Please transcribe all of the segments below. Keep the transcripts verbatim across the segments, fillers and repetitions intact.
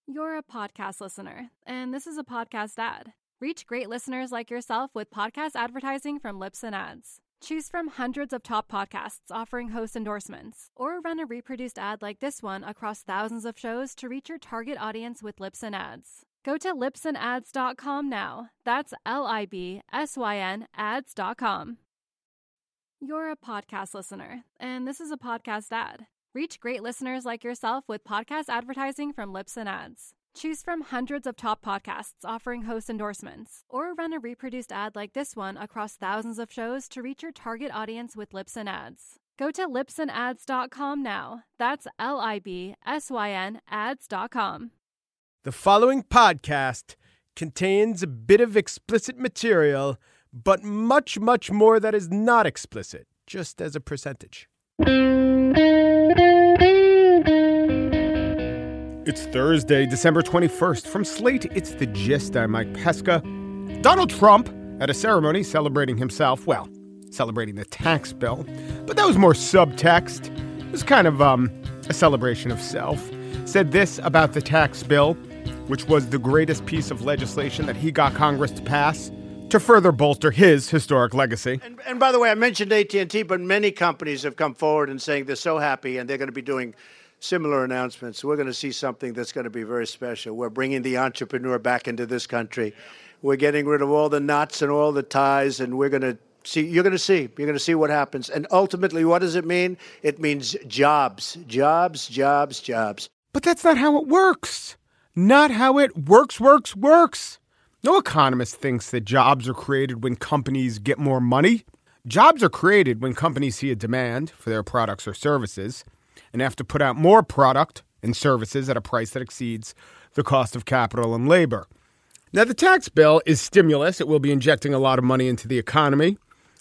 You're a podcast listener, and this is a podcast ad. Reach great listeners like yourself with podcast advertising from Libsyn Ads. Choose from hundreds of top podcasts offering host endorsements, or run a reproduced ad like this one across thousands of shows to reach your target audience with Libsyn Ads. Go to libsyn ads dot com now. That's L I B S Y N ads dot com. You're a podcast listener, and this is a podcast ad. Reach great listeners like yourself with podcast advertising from Libsyn Ads. Choose from hundreds of top podcasts offering host endorsements, or run a reproduced ad like this one across thousands of shows to reach your target audience with Libsyn Ads. Go to libsyn ads dot com now. That's L I B S Y N ads dot com. The following podcast contains a bit of explicit material, but much, much more that is not explicit, just as a percentage. It's Thursday, December twenty-first. From Slate, it's The Gist. I'm Mike Pesca. Donald Trump at a ceremony celebrating himself, well, celebrating the tax bill, but that was more subtext. It was kind of um, a celebration of self. Said this about the tax bill, which was the greatest piece of legislation that he got Congress to pass to further bolster his historic legacy. And, and by the way, I mentioned A T and T, but many companies have come forward and saying they're so happy and they're going to be doing similar announcements. We're going to see something that's going to be very special. We're bringing the entrepreneur back into this country. We're getting rid of all the knots and all the ties, and we're going to see, you're going to see, you're going to see what happens. And ultimately, what does it mean? It means jobs, jobs, jobs, jobs. But that's not how it works. Not how it works, works, works. No economist thinks that jobs are created when companies get more money. Jobs are created when companies see a demand for their products or services and have to put out more product and services at a price that exceeds the cost of capital and labor. Now, the tax bill is stimulus. It will be injecting a lot of money into the economy.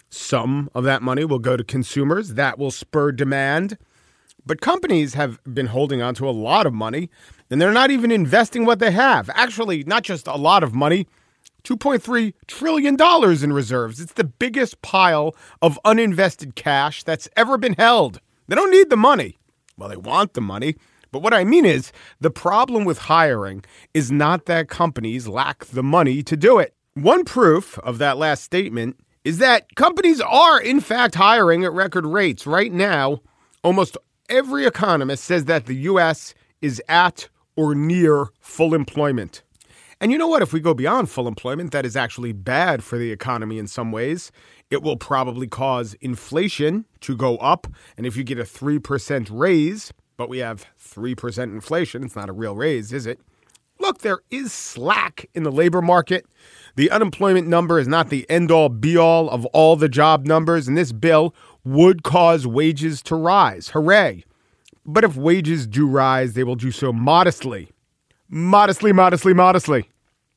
Some of that money will go to consumers. That will spur demand. But companies have been holding on to a lot of money, and they're not even investing what they have. Actually, not just a lot of money, two point three trillion dollars in reserves. It's the biggest pile of uninvested cash that's ever been held. They don't need the money. Well, they want the money. But what I mean is the problem with hiring is not that companies lack the money to do it. One proof of that last statement is that companies are, in fact, hiring at record rates. Right now, almost every economist says that the U S is at or near full employment. And you know what? If we go beyond full employment, that is actually bad for the economy in some ways. It will probably cause inflation to go up. And if you get a three percent raise, but we have three percent inflation, it's not a real raise, is it? Look, there is slack in the labor market. The unemployment number is not the end-all, be-all of all the job numbers, and this bill would cause wages to rise. Hooray. But if wages do rise, they will do so modestly. Modestly, modestly, modestly.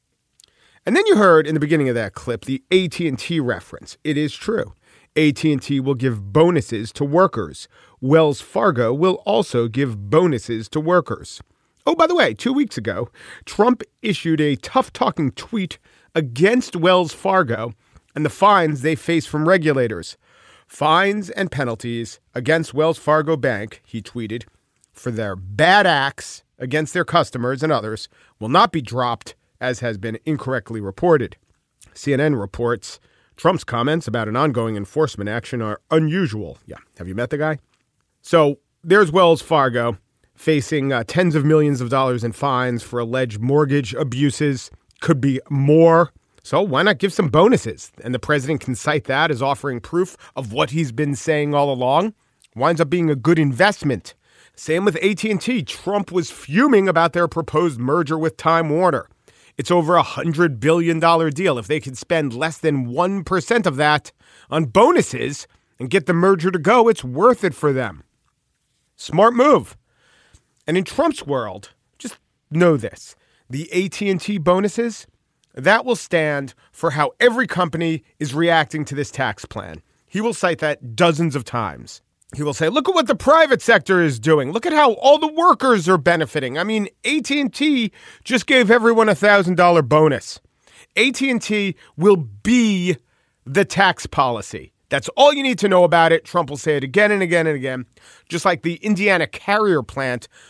And then you heard in the beginning of that clip the A T and T reference. It is true. A T and T will give bonuses to workers. Wells Fargo will also give bonuses to workers. Oh, by the way, two weeks ago, Trump issued a tough-talking tweet against Wells Fargo and the fines they face from regulators. Fines and penalties against Wells Fargo Bank, he tweeted, for their bad acts against their customers and others will not be dropped, as has been incorrectly reported. C N N reports Trump's comments about an ongoing enforcement action are unusual. Yeah, have you met the guy? So there's Wells Fargo facing uh, tens of millions of dollars in fines for alleged mortgage abuses. Could be more. So why not give some bonuses? And the president can cite that as offering proof of what he's been saying all along. Winds up being a good investment. Same with A T and T. Trump was fuming about their proposed merger with Time Warner. It's over a one hundred billion dollars deal. If they could spend less than one percent of that on bonuses and get the merger to go, it's worth it for them. Smart move. And in Trump's world, just know this. The A T and T bonuses, that will stand for how every company is reacting to this tax plan. He will cite that dozens of times. He will say, look at what the private sector is doing. Look at how all the workers are benefiting. I mean, A T and T just gave everyone a one thousand dollars bonus. A T and T will be the tax policy. That's all you need to know about it. Trump will say it again and again and again. Just like the Indiana Carrier plant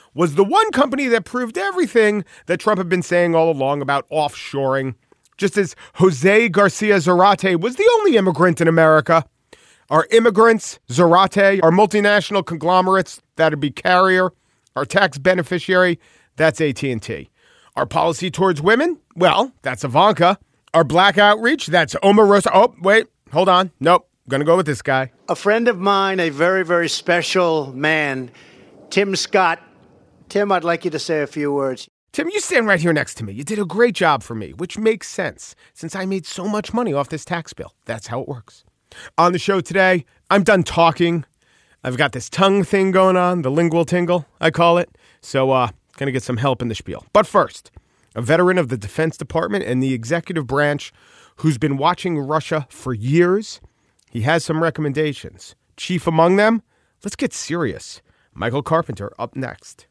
was the one company that proved everything that Trump had been saying all along about offshoring. Just as Jose Garcia Zarate was the only immigrant in America. Our immigrants, Zarate, our multinational conglomerates, that'd be Carrier. Our tax beneficiary, that's A T and T. Our policy towards women, well, that's Ivanka. Our black outreach, that's Omarosa. Oh, wait, hold on. Nope, going to go with this guy. A friend of mine, a very, very special man, Tim Scott. Tim, I'd like you to say a few words. Tim, you stand right here next to me. You did a great job for me, which makes sense since I made so much money off this tax bill. That's how it works. On the show today, I'm done talking. I've got this tongue thing going on, the lingual tingle, I call it. So, uh, going to get some help in the spiel. But first, a veteran of the Defense Department and the executive branch who's been watching Russia for years. He has some recommendations. Chief among them, let's get serious. Michael Carpenter up next.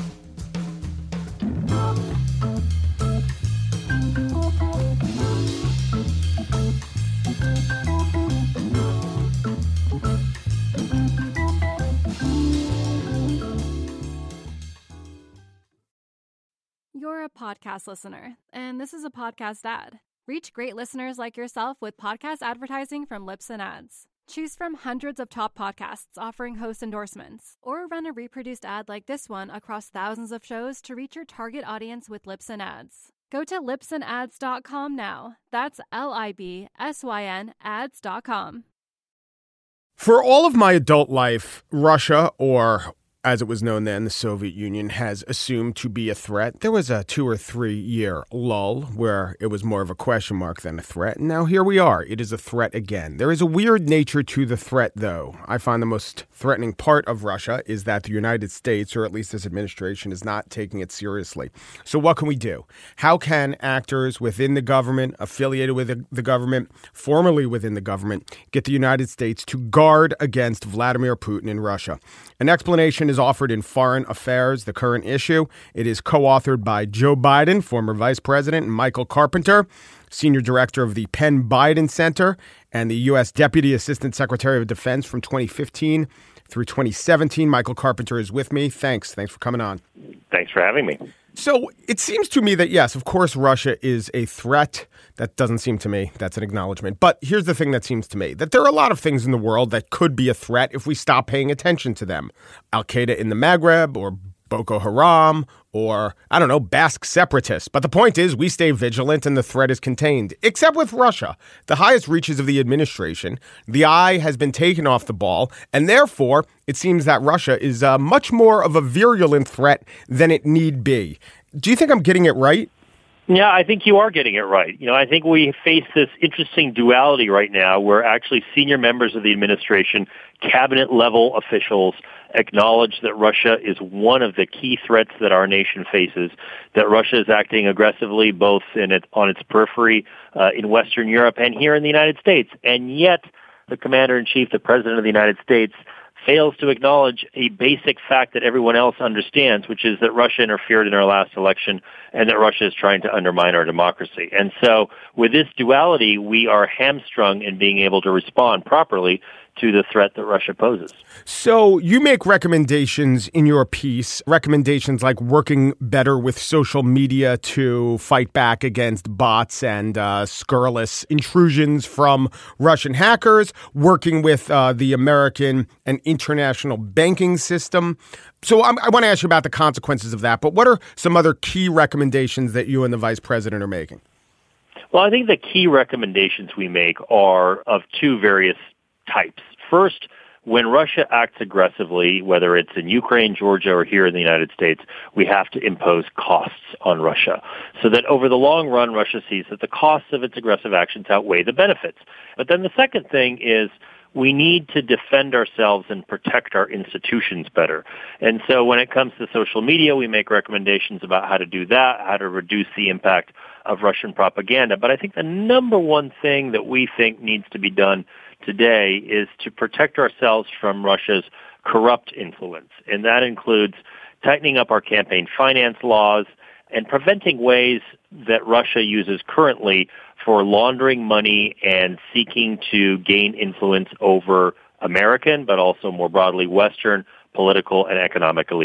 You're a podcast listener, and this is a podcast ad. Reach great listeners like yourself with podcast advertising from Libsyn Ads. Choose from hundreds of top podcasts offering host endorsements, or run a reproduced ad like this one across thousands of shows to reach your target audience with Libsyn Ads. Go to libsyn ads dot com now. That's L I B S Y N ads dot com. For all of my adult life, Russia, or as it was known then, the Soviet Union, has assumed to be a threat. There was a two or three year lull where it was more of a question mark than a threat. And now here we are. It is a threat again. There is a weird nature to the threat, though. I find the most threatening part of Russia is that the United States, or at least this administration, is not taking it seriously. So what can we do? How can actors within the government, affiliated with the government, formerly within the government, get the United States to guard against Vladimir Putin in Russia? An explanation is offered in Foreign Affairs, The Current Issue. It is co-authored by Joe Biden, former vice president, and Michael Carpenter, senior director of the Penn Biden Center and the U S Deputy Assistant Secretary of Defense from twenty fifteen through twenty seventeen. Michael Carpenter is with me. Thanks. Thanks for coming on. Thanks for having me. So it seems to me that, yes, of course, Russia is a threat. That doesn't seem to me. That's an acknowledgement. But here's the thing that seems to me, that there are a lot of things in the world that could be a threat if we stop paying attention to them. Al-Qaeda in the Maghreb, or Boko Haram, or, I don't know, Basque separatists. But the point is, we stay vigilant and the threat is contained. Except with Russia, the highest reaches of the administration, the eye has been taken off the ball, and therefore, it seems that Russia is uh, much more of a virulent threat than it need be. Do you think I'm getting it right? Yeah, I think you are getting it right. You know, I think we face this interesting duality right now where actually senior members of the administration, cabinet level officials acknowledge that Russia is one of the key threats that our nation faces, that Russia is acting aggressively both in it, on its periphery uh, in Western Europe and here in the United States. And yet the commander-in-chief, the president of the United States, fails to acknowledge a basic fact that everyone else understands, which is that Russia interfered in our last election and that Russia is trying to undermine our democracy. And so with this duality, we are hamstrung in being able to respond properly to the threat that Russia poses. So you make recommendations in your piece, recommendations like working better with social media to fight back against bots and uh, scurrilous intrusions from Russian hackers, working with uh, the American and international banking system. So I'm, I want to ask you about the consequences of that, but what are some other key recommendations that you and the vice president are making? Well, I think the key recommendations we make are of two various types. First, when Russia acts aggressively, whether it's in Ukraine, Georgia, or here in the United States, we have to impose costs on Russia so that over the long run, Russia sees that the costs of its aggressive actions outweigh the benefits. But then the second thing is we need to defend ourselves and protect our institutions better. And so when it comes to social media, we make recommendations about how to do that, how to reduce the impact of Russian propaganda. But I think the number one thing that we think needs to be done today is to protect ourselves from Russia's corrupt influence. And that includes tightening up our campaign finance laws and preventing ways that Russia uses currently for laundering money and seeking to gain influence over American, but also more broadly Western political and economic elites.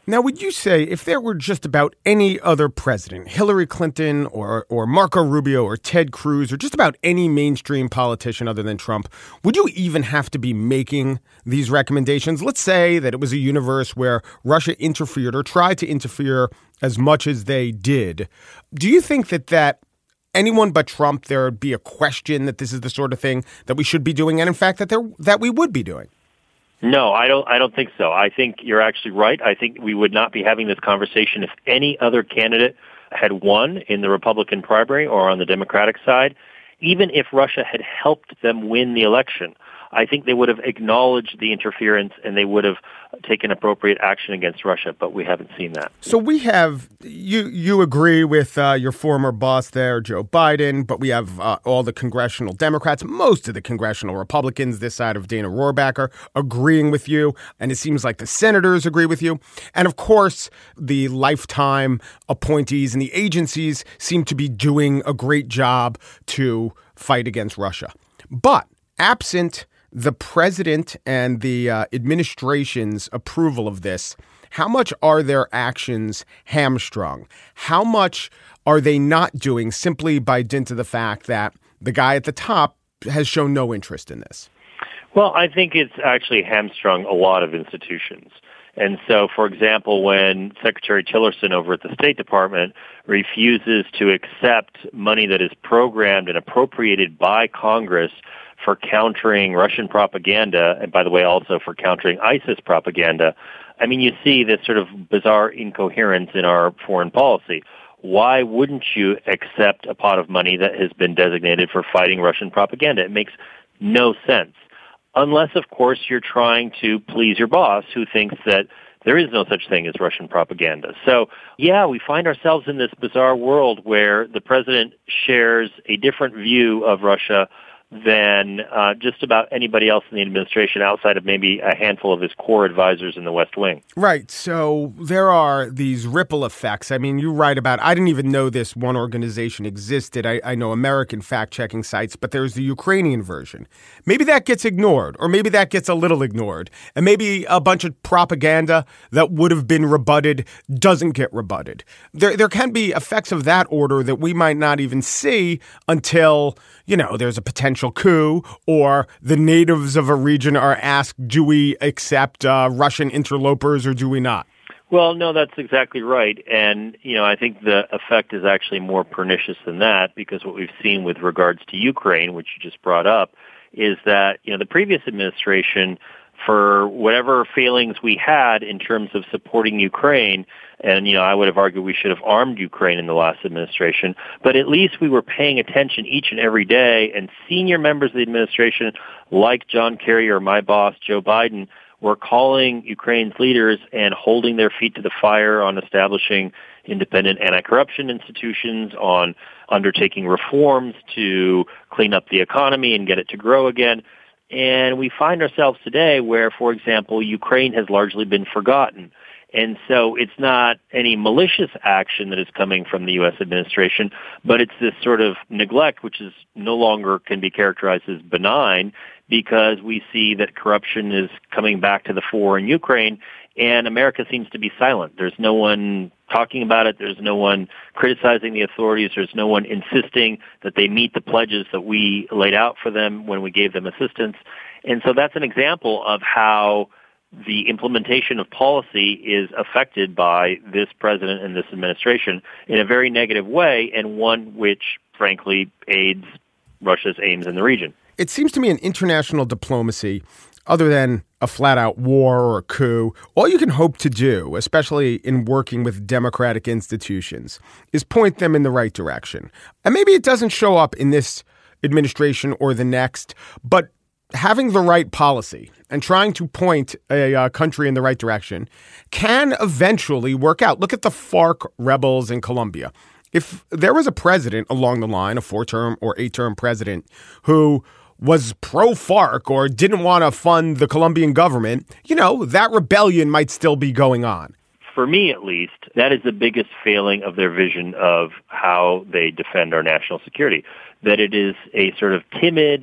Now, would you say if there were just about any other president, Hillary Clinton or or Marco Rubio or Ted Cruz or just about any mainstream politician other than Trump, would you even have to be making these recommendations? Let's say that it was a universe where Russia interfered or tried to interfere as much as they did. Do you think that that anyone but Trump, there would be a question that this is the sort of thing that we should be doing, and in fact that there that we would be doing? No, I don't. I don't think so. I think you're actually right. I think we would not be having this conversation if any other candidate had won in the Republican primary or on the Democratic side. Even if Russia had helped them win the election, I think they would have acknowledged the interference and they would have taken appropriate action against Russia, but we haven't seen that. So we have, you you agree with uh, your former boss there, Joe Biden, but we have uh, all the congressional Democrats, most of the congressional Republicans this side of Dana Rohrabacher are agreeing with you, and it seems like the senators agree with you. And of course, the lifetime appointees and the agencies seem to be doing a great job to fight against Russia. But absent the president and the uh, administration's approval of this, how much are their actions hamstrung? How much are they not doing simply by dint of the fact that the guy at the top has shown no interest in this? Well, I think it's actually hamstrung a lot of institutions. And so, for example, when Secretary Tillerson over at the State Department refuses to accept money that is programmed and appropriated by Congress for countering Russian propaganda, and by the way, also for countering ISIS propaganda, I mean, you see this sort of bizarre incoherence in our foreign policy. Why wouldn't you accept a pot of money that has been designated for fighting Russian propaganda? It makes no sense. Unless, of course, you're trying to please your boss who thinks that there is no such thing as Russian propaganda. So, yeah, we find ourselves in this bizarre world where the president shares a different view of Russia than uh, just about anybody else in the administration outside of maybe a handful of his core advisors in the West Wing. Right. So there are these ripple effects. I mean, you write about, I didn't even know this one organization existed. I, I know American fact-checking sites, but there's the Ukrainian version. Maybe that gets ignored, or maybe that gets a little ignored. And maybe a bunch of propaganda that would have been rebutted doesn't get rebutted. There, there can be effects of that order that we might not even see until, you know, there's a potential coup, or the natives of a region are asked, do we accept uh, Russian interlopers or do we not? Well, no, that's exactly right. And, you know, I think the effect is actually more pernicious than that, because what we've seen with regards to Ukraine, which you just brought up, is that, you know, the previous administration, for whatever failings we had in terms of supporting Ukraine, and, you know, I would have argued we should have armed Ukraine in the last administration, but at least we were paying attention each and every day, and senior members of the administration, like John Kerry or my boss, Joe Biden, were calling Ukraine's leaders and holding their feet to the fire on establishing independent anti-corruption institutions, on undertaking reforms to clean up the economy and get it to grow again. And we find ourselves today where, for example, Ukraine has largely been forgotten. And so it's not any malicious action that is coming from the U S administration, but it's this sort of neglect, which is no longer can be characterized as benign, because we see that corruption is coming back to the fore in Ukraine, and America seems to be silent. There's no one talking about it. There's no one criticizing the authorities. There's no one insisting that they meet the pledges that we laid out for them when we gave them assistance. And so that's an example of how the implementation of policy is affected by this president and this administration in a very negative way, and one which, frankly, aids Russia's aims in the region. It seems to me in international diplomacy, other than a flat-out war or a coup, all you can hope to do, especially in working with democratic institutions, is point them in the right direction. And maybe it doesn't show up in this administration or the next, but having the right policy and trying to point a uh, country in the right direction can eventually work out. Look at the FARC rebels in Colombia. If there was a president along the line, a four-term or eight-term president, who was pro-FARC or didn't want to fund the Colombian government, you know, that rebellion might still be going on. For me, at least, that is the biggest failing of their vision of how they defend our national security, that it is a sort of timid,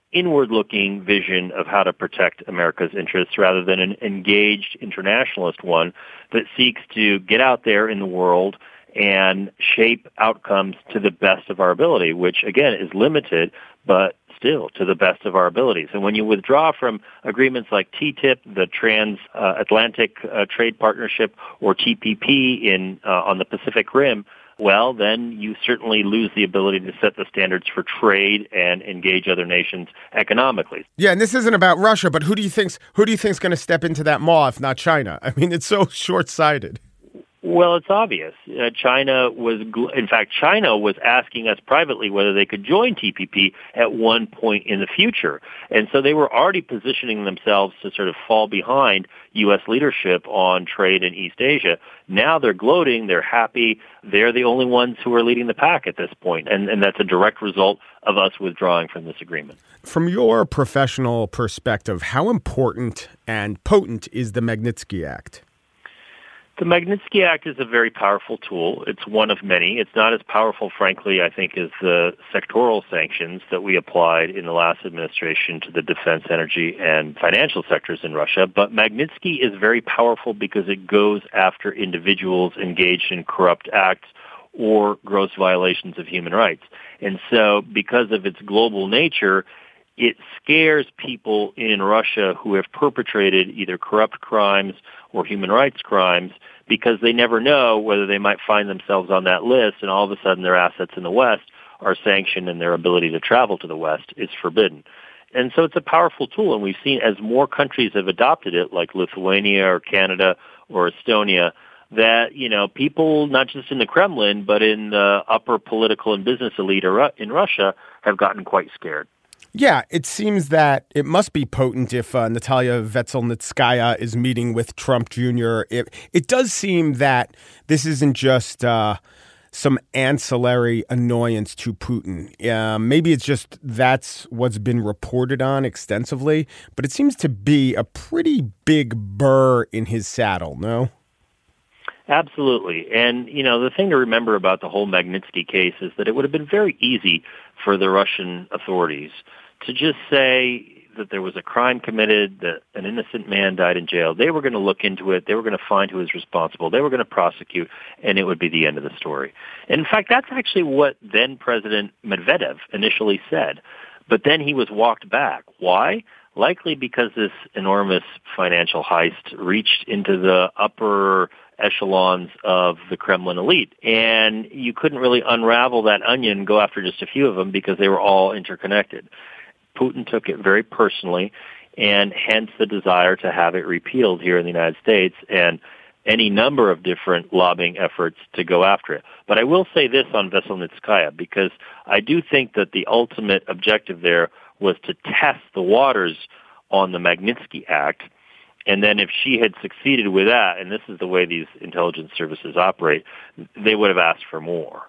inward-looking vision of how to protect America's interests rather than an engaged internationalist one that seeks to get out there in the world and shape outcomes to the best of our ability, which, again, is limited, but still to the best of our abilities. And when you withdraw from agreements like T T I P, the Transatlantic uh, Trade Partnership, or T P P in uh, on the Pacific Rim, well, then you certainly lose the ability to set the standards for trade and engage other nations economically. Yeah, and this isn't about Russia, but who do you think's who do you think's going to step into that maw if not China? I mean, it's so short-sighted. Well, it's obvious. Uh, China was, in fact, China was asking us privately whether they could join T P P at one point in the future. And so they were already positioning themselves to sort of fall behind U S leadership on trade in East Asia. Now they're gloating, they're happy, they're the only ones who are leading the pack at this point. And, and that's a direct result of us withdrawing from this agreement. From your professional perspective, how important and potent is the Magnitsky Act? The Magnitsky Act is a very powerful tool. It's one of many. It's not as powerful, frankly, I think, as the sectoral sanctions that we applied in the last administration to the defense, energy, and financial sectors in Russia. But Magnitsky is very powerful because it goes after individuals engaged in corrupt acts or gross violations of human rights. And so because of its global nature, it scares people in Russia who have perpetrated either corrupt crimes or human rights crimes because they never know whether they might find themselves on that list, and all of a sudden their assets in the West are sanctioned and their ability to travel to the West is forbidden. And so it's a powerful tool, and we've seen as more countries have adopted it, like Lithuania or Canada or Estonia, that, you know, people, not just in the Kremlin, but in the upper political and business elite in Russia have gotten quite scared. Yeah, it seems that it must be potent if uh, Natalia Veselnitskaya is meeting with Trump Junior It, it does seem that this isn't just uh, some ancillary annoyance to Putin. Uh, maybe it's just that's what's been reported on extensively, but it seems to be a pretty big burr in his saddle, no? Absolutely. And, you know, the thing to remember about the whole Magnitsky case is that it would have been very easy for the Russian authorities to just say that there was a crime committed, that an innocent man died in jail. They were going to look into it. They were going to find who was responsible. They were going to prosecute, and it would be the end of the story. And in fact, that's actually what then President Medvedev initially said. But then he was walked back. Why? Likely because this enormous financial heist reached into the upper echelons of the Kremlin elite. And you couldn't really unravel that onion and go after just a few of them because they were all interconnected. Putin took it very personally, and hence the desire to have it repealed here in the United States and any number of different lobbying efforts to go after it. But I will say this on Veselnitskaya, because I do think that the ultimate objective there was to test the waters on the Magnitsky Act. And then if she had succeeded with that, and this is the way these intelligence services operate, they would have asked for more.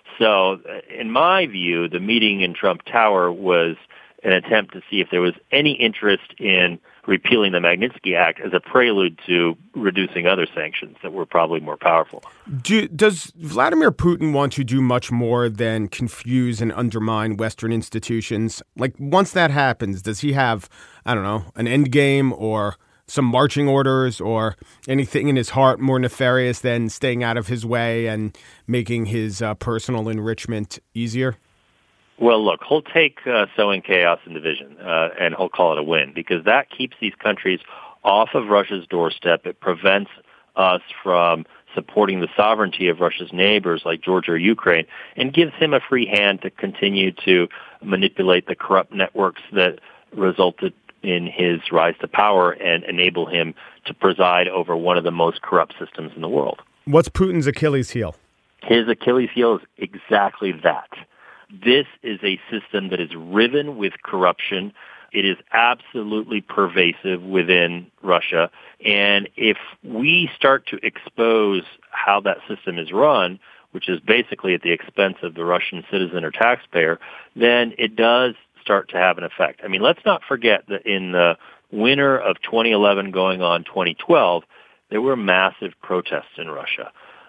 So in my view, the meeting in Trump Tower was an attempt to see if there was any interest in repealing the Magnitsky Act as a prelude to reducing other sanctions that were probably more powerful. Do, does Vladimir Putin want to do much more than confuse and undermine Western institutions? Like, once that happens, does he have, I don't know, an end game or some marching orders or anything in his heart more nefarious than staying out of his way and making his uh, personal enrichment easier? Well, look, he'll take uh, sowing chaos and division, uh, and he'll call it a win, because that keeps these countries off of Russia's doorstep. It prevents us from supporting the sovereignty of Russia's neighbors like Georgia or Ukraine, and gives him a free hand to continue to manipulate the corrupt networks that resulted in his rise to power and enable him to preside over one of the most corrupt systems in the world. What's Putin's Achilles heel? His Achilles heel is exactly that. This is a system that is riven with corruption. It is absolutely pervasive within Russia. And if we start to expose how that system is run, which is basically at the expense of the Russian citizen or taxpayer, then it does start to have an effect. I mean, let's not forget that in the winter of twenty eleven going on twenty twelve, there were massive protests in Russia.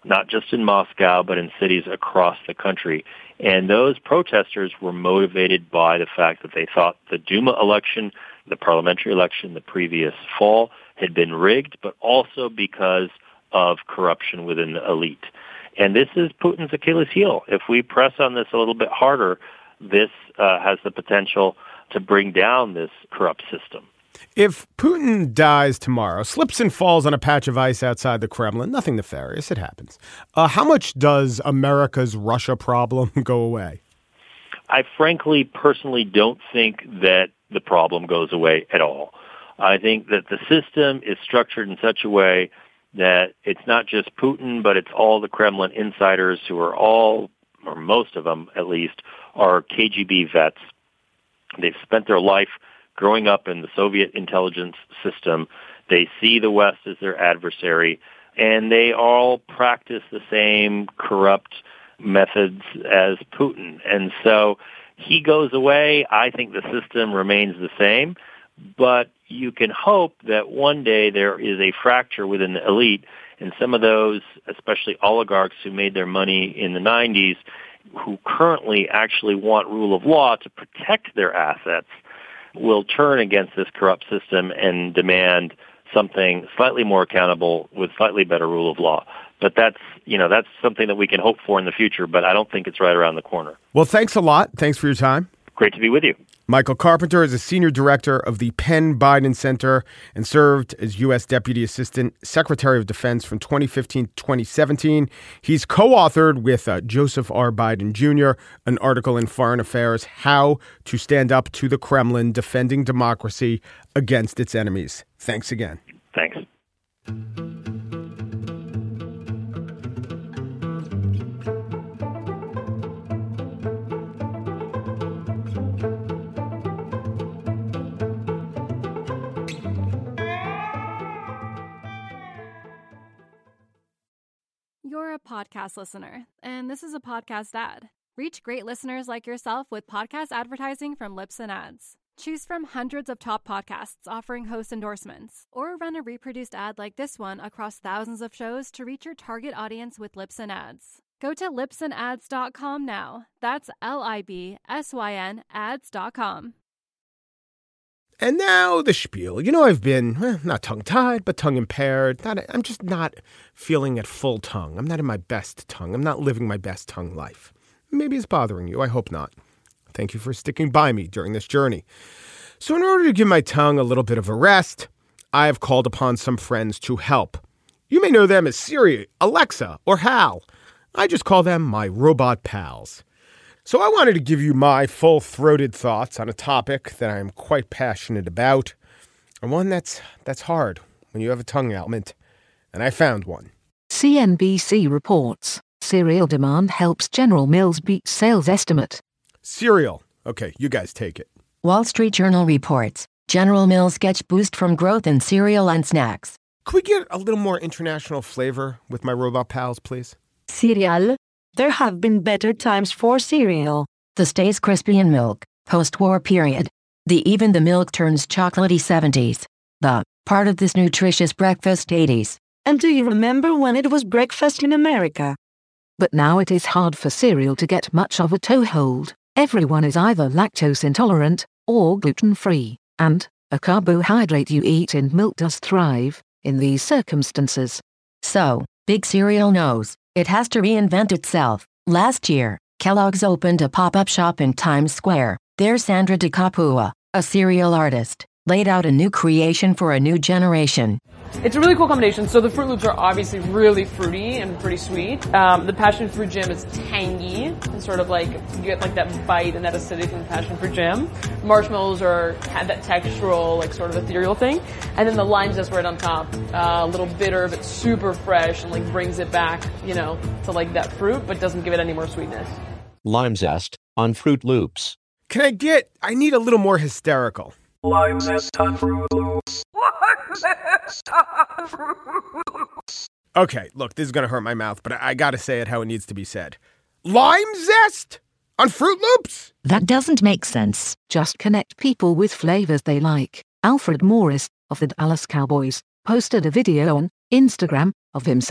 not just in Moscow, but in cities across the country. And those protesters were motivated by the fact that they thought the Duma election, the parliamentary election the previous fall, had been rigged, but also because of corruption within the elite. And this is Putin's Achilles heel. If we press on this a little bit harder, this uh, has the potential to bring down this corrupt system. If Putin dies tomorrow, slips and falls on a patch of ice outside the Kremlin, nothing nefarious, it happens. Uh, how much does America's Russia problem go away? I frankly, personally don't think that the problem goes away at all. I think that the system is structured in such a way that it's not just Putin, but it's all the Kremlin insiders who are all, or most of them at least, are K G B vets. They've spent their life growing up in the Soviet intelligence system. They see the West as their adversary, and they all practice the same corrupt methods as Putin. And so he goes away. I think the system remains the same, but you can hope that one day there is a fracture within the elite, and some of those, especially oligarchs who made their money in the nineties, who currently actually want rule of law to protect their assets, will turn against this corrupt system and demand something slightly more accountable with slightly better rule of law. But that's, you know, that's something that we can hope for in the future, but I don't think it's right around the corner. Well, thanks a lot. Thanks for your time. Great to be with you. Michael Carpenter is a senior director of the Penn Biden Center and served as U S Deputy Assistant Secretary of Defense from twenty fifteen to twenty seventeen. He's co-authored with uh, Joseph R. Biden Junior an article in Foreign Affairs, How to Stand Up to the Kremlin, Defending Democracy Against Its Enemies. Thanks again. Thanks. You're a podcast listener, and this is a podcast ad. Reach great listeners like yourself with podcast advertising from Libsyn Ads. Choose from hundreds of top podcasts offering host endorsements, or run a reproduced ad like this one across thousands of shows to reach your target audience with Libsyn Ads. Go to libsyn ads dot com now. That's L I B S Y N ads dot com. And now the spiel. You know, I've been well, not tongue-tied, but tongue-impaired. Not, I'm just not feeling at full tongue. I'm not in my best tongue. I'm not living my best tongue life. Maybe it's bothering you. I hope not. Thank you for sticking by me during this journey. So in order to give my tongue a little bit of a rest, I have called upon some friends to help. You may know them as Siri, Alexa, or Hal. I just call them my robot pals. So I wanted to give you my full-throated thoughts on a topic that I am quite passionate about, and one that's that's hard when you have a tongue ailment, and I found one. C N B C reports, cereal demand helps General Mills beat sales estimate. Cereal. Okay, you guys take it. Wall Street Journal reports, General Mills gets boost from growth in cereal and snacks. Could we get a little more international flavor with my robot pals, please? Cereal. There have been better times for cereal. The stays crispy in milk, post-war period. The even the milk turns chocolatey seventies. The part of this nutritious breakfast eighties. And do you remember when it was breakfast in America? But now it is hard for cereal to get much of a toehold. Everyone is either lactose intolerant or gluten-free, and a carbohydrate you eat in milk does thrive in these circumstances. So, Big Cereal knows it has to reinvent itself. Last year, Kellogg's opened a pop-up shop in Times Square. There Sandra Di Capua, a cereal artist, laid out a new creation for a new generation. It's a really cool combination. So the Fruit Loops are obviously really fruity and pretty sweet. Um, the Passion Fruit Jam is tangy and sort of like, you get like that bite and that acidity from the Passion Fruit Jam. Marshmallows are, had that textural, like sort of ethereal thing. And then the lime zest right on top, uh, a little bitter but super fresh and like brings it back, you know, to like that fruit but doesn't give it any more sweetness. Lime zest on Fruit Loops. Can I get, I need a little more hysterical. Lime zest on Fruit Loops. Lime zest on Fruit Loops. Okay, look, this is going to hurt my mouth, but I, I got to say it how it needs to be said. Lime zest on Fruit Loops? That doesn't make sense. Just connect people with flavors they like. Alfred Morris, of the Dallas Cowboys, posted a video on Instagram of himself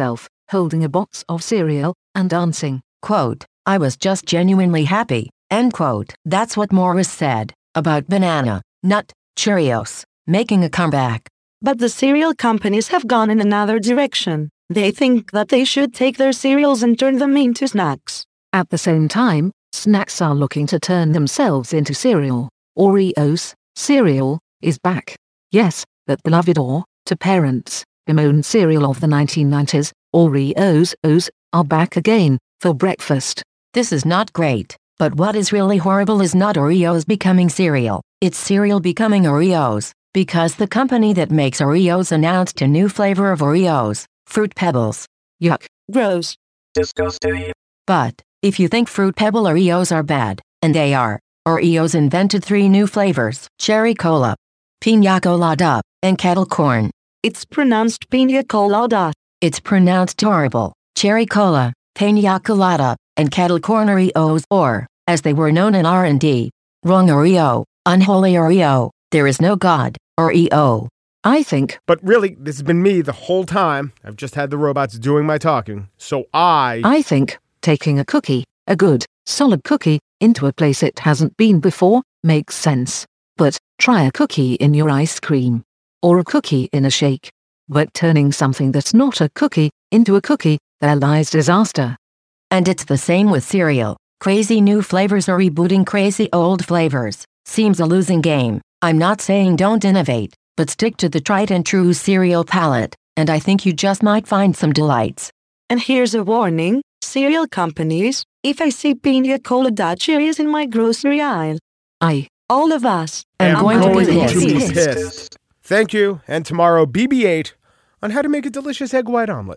holding a box of cereal and dancing. Quote, I was just genuinely happy, end quote. That's what Morris said about Banana Nut Cheerios making a comeback. But the cereal companies have gone in another direction. They think that they should take their cereals and turn them into snacks. At the same time, snacks are looking to turn themselves into cereal. Oreos cereal is back. Yes, that beloved or, to parents, bemoaned cereal of the nineteen nineties, Oreos O's, are back again, for breakfast. This is not great, but what is really horrible is not Oreos becoming cereal, it's cereal becoming Oreos, because the company that makes Oreos announced a new flavor of Oreos, Fruit Pebbles. Yuck. Gross. Disgusting. But, if you think Fruit Pebble Oreos are bad, and they are, Oreos invented three new flavors, Cherry Cola, Piña Colada, and Kettle Corn. It's pronounced Piña Colada. It's pronounced horrible, Cherry Cola, Piña Colada, and Kettle Corn Oreos, or, as they were known in R and D, wrong Oreo, unholy Oreo, there is no God, Oreo. I think. But really, this has been me the whole time. I've just had the robots doing my talking. So I... I think taking a cookie, a good, solid cookie, into a place it hasn't been before, makes sense. But try a cookie in your ice cream. Or a cookie in a shake. But turning something that's not a cookie into a cookie, there lies disaster. And it's the same with cereal. Crazy new flavors or rebooting crazy old flavors. Seems a losing game. I'm not saying don't innovate, but stick to the tried and true cereal palette, and I think you just might find some delights. And here's a warning, cereal companies, if I see Piña Colada cherries in my grocery aisle, I, all of us, am I'm going, going to be to be pissed. pissed. Thank you, and tomorrow B B eight on how to make a delicious egg white omelet.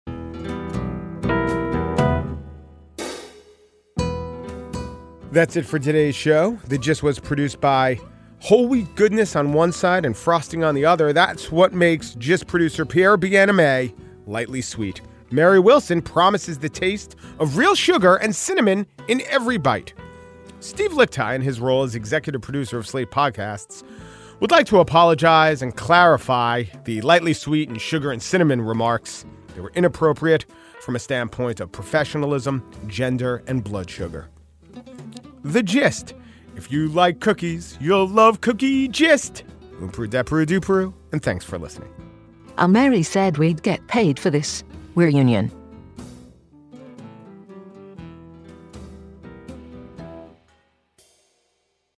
That's it for today's show. The Gist was produced by Whole Wheat Goodness on one side and Frosting on the other. That's what makes Gist producer Pierre Bianame lightly sweet. Mary Wilson promises the taste of real sugar and cinnamon in every bite. Steve Lickteig, in his role as executive producer of Slate Podcasts, would like to apologize and clarify the lightly sweet and sugar and cinnamon remarks. They were inappropriate from a standpoint of professionalism, gender, and blood sugar. The Gist. If you like cookies, you'll love Cookie Gist. Oomperu deperu duperu, and thanks for listening. Uh, Mary said we'd get paid for this. We're union.